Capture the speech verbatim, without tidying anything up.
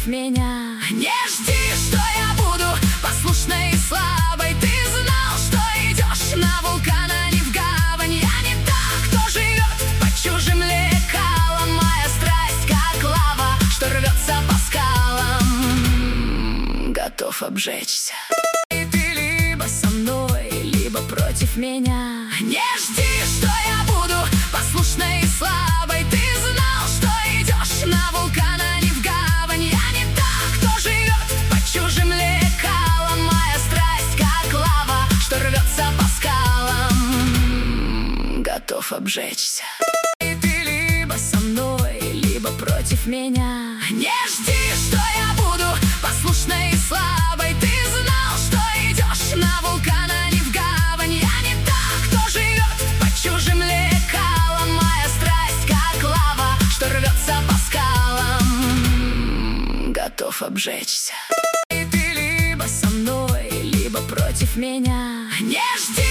против меня. Не жди, что я буду послушной и слабой. Ты знал, что идешь на вулкан, а не в гавань. Я не та, кто живет под чужим лекалом. Моя страсть, как лава, что рвется по скалам, готов обжечься. И ты либо со мной, либо против меня. Не жди, что я буду послушной и слабой. Ты знал, что идешь на вулкан, а не в гавань. Я не та, кто живет под чужим лекалом. Моя страсть, как лава, что рвется по скалам, готов обжечься. И ты либо со мной, либо против меня. Не жди, что я буду послушной и слабой. Ты знал, что идешь на вулкан, а не в гавань. Я не та, кто живет под чужим лекалом. Моя страсть, как лава, что рвется по скалам, готов обжечься. И ты либо со мной, либо против меня. Не жди,